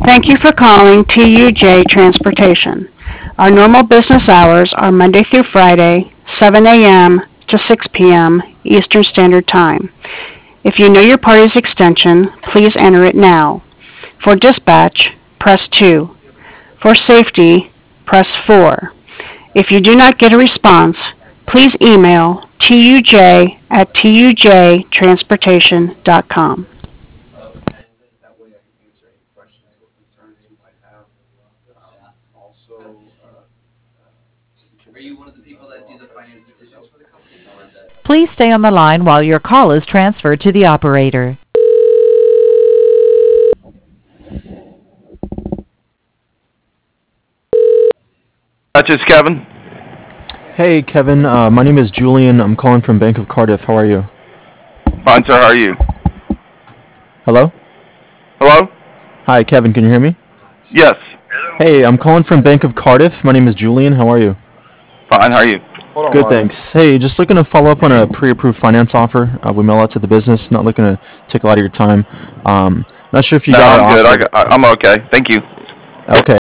Thank you for calling TUJ Transportation. Our normal business hours are Monday through Friday, 7 a.m. to 6 p.m. Eastern Standard Time. If you know your party's extension, please enter it now. For dispatch, press 2. For safety, press 4. If you do not get a response, please email tuj@tujtransportation.com. Please stay on the line while your call is transferred to the operator. That's just Kevin. Hey, Kevin. My name is Julian. I'm calling from Bank of Cardiff. How are you? Fine, sir. How are you? Hello? Hello? Hi, Kevin. Can you hear me? Yes. Hey, I'm calling from Bank of Cardiff. My name is Julian. How are you? Fine. How are you? Good, thanks. Hey, just looking to follow up on a pre-approved finance offer. We mail out to the business. Not looking to take a lot of your time. Not sure if you No, got I'm our good. offer. I'm okay. Thank you. Okay.